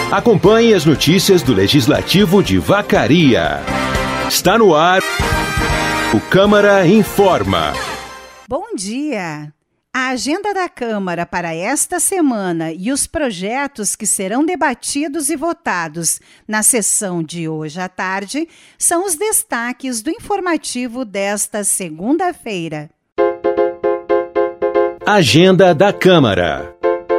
Acompanhe as notícias do Legislativo de Vacaria. Está no ar o Câmara Informa. Bom dia! A agenda da Câmara para esta semana e os projetos que serão debatidos e votados na sessão de hoje à tarde são os destaques do informativo desta segunda-feira. Agenda da Câmara.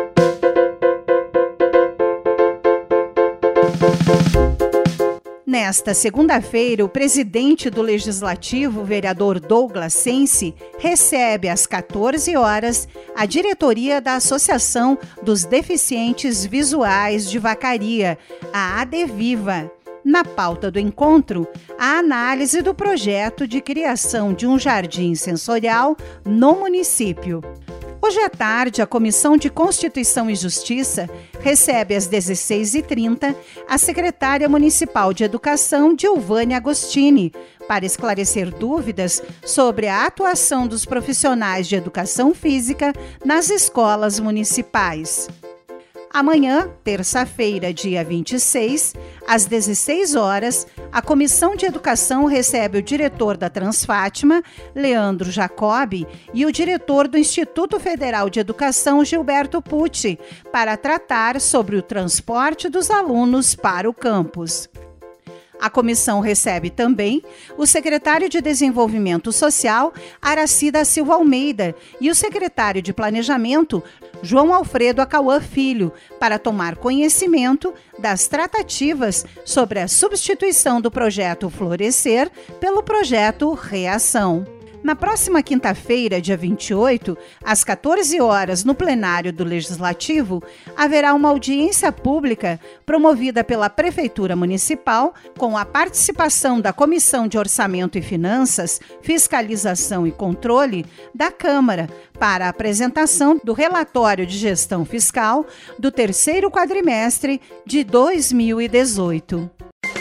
Nesta segunda-feira, o presidente do Legislativo, vereador Douglas Sensi, recebe às 14 horas a diretoria da Associação dos Deficientes Visuais de Vacaria, a ADVIVA. Na pauta do encontro, a análise do projeto de criação de um jardim sensorial no município. Hoje à tarde, a Comissão de Constituição e Justiça recebe às 16h30 a secretária municipal de Educação, Giovânia Agostini, para esclarecer dúvidas sobre a atuação dos profissionais de educação física nas escolas municipais. Amanhã, terça-feira, dia 26, às 16 horas, a Comissão de Educação recebe o diretor da Transfátima, Leandro Jacobi, e o diretor do Instituto Federal de Educação, Gilberto Pucci, para tratar sobre o transporte dos alunos para o campus. A comissão recebe também o secretário de Desenvolvimento Social, Aracida Silva Almeida, e o secretário de Planejamento, João Alfredo Acauã Filho, para tomar conhecimento das tratativas sobre a substituição do projeto Florescer pelo projeto Reação. Na próxima quinta-feira, dia 28, às 14 horas, no plenário do Legislativo, haverá uma audiência pública promovida pela Prefeitura Municipal, com a participação da Comissão de Orçamento e Finanças, Fiscalização e Controle da Câmara, para a apresentação do relatório de gestão fiscal do terceiro quadrimestre de 2018.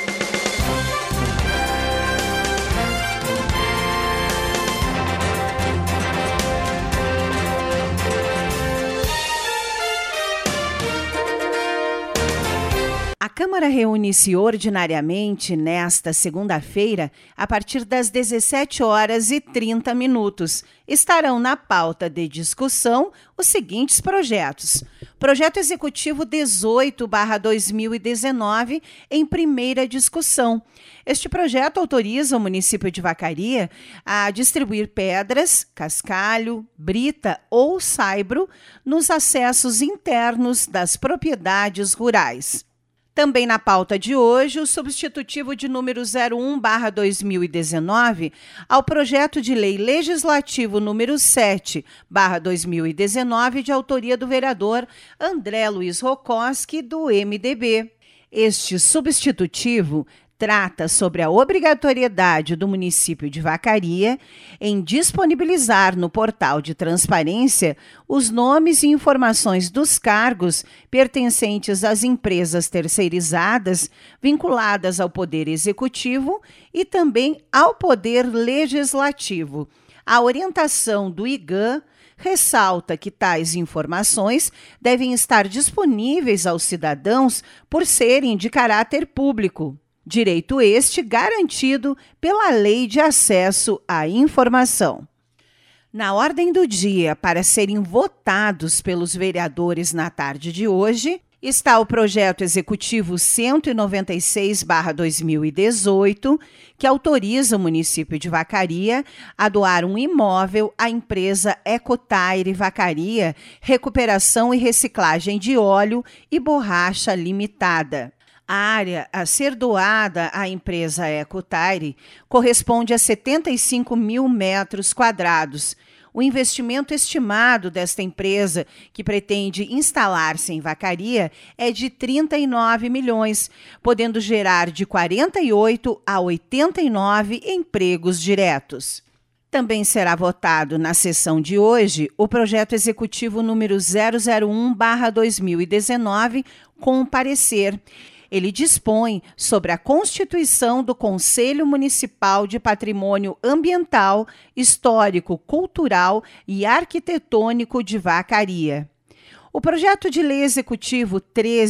A Câmara reúne-se ordinariamente nesta segunda-feira a partir das 17h30. Estarão na pauta de discussão os seguintes projetos. Projeto Executivo 18/2019 em primeira discussão. Este projeto autoriza o município de Vacaria a distribuir pedras, cascalho, brita ou saibro nos acessos internos das propriedades rurais. Também na pauta de hoje, o substitutivo de número 01/2019 ao projeto de lei legislativo número 7/2019, de autoria do vereador André Luiz Rokoski, do MDB. Este substitutivo trata sobre a obrigatoriedade do município de Vacaria em disponibilizar no portal de transparência os nomes e informações dos cargos pertencentes às empresas terceirizadas vinculadas ao Poder Executivo e também ao Poder Legislativo. A orientação do IGAM ressalta que tais informações devem estar disponíveis aos cidadãos por serem de caráter público. Direito este garantido pela Lei de Acesso à Informação. Na ordem do dia, para serem votados pelos vereadores na tarde de hoje, está o projeto executivo 196/2018, que autoriza o município de Vacaria a doar um imóvel à empresa Ecotaire Vacaria, Recuperação e Reciclagem de Óleo e Borracha Limitada. A área a ser doada à empresa Ecotaire corresponde a 75 mil metros quadrados. O investimento estimado desta empresa, que pretende instalar-se em Vacaria, é de 39 milhões, podendo gerar de 48 a 89 empregos diretos. Também será votado na sessão de hoje o projeto executivo número 001/2019 com parecer. Ele dispõe sobre a constituição do Conselho Municipal de Patrimônio Ambiental, Histórico, Cultural e Arquitetônico de Vacaria. O projeto de lei executivo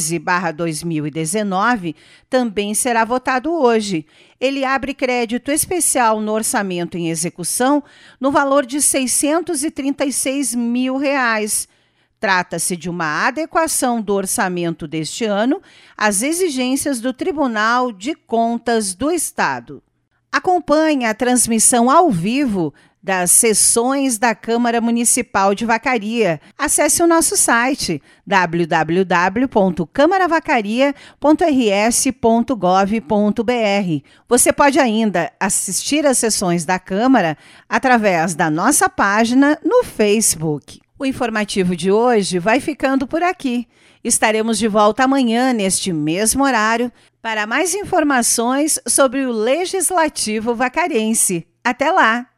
13/2019 também será votado hoje. Ele abre crédito especial no orçamento em execução no valor de R$ 636 mil. Trata-se de uma adequação do orçamento deste ano às exigências do Tribunal de Contas do Estado. Acompanhe a transmissão ao vivo das sessões da Câmara Municipal de Vacaria. Acesse o nosso site www.câmaravacarias.rs.gov.br. Você pode ainda assistir às sessões da Câmara através da nossa página no Facebook. O informativo de hoje vai ficando por aqui. Estaremos de volta amanhã, neste mesmo horário, para mais informações sobre o Legislativo Vacarense. Até lá!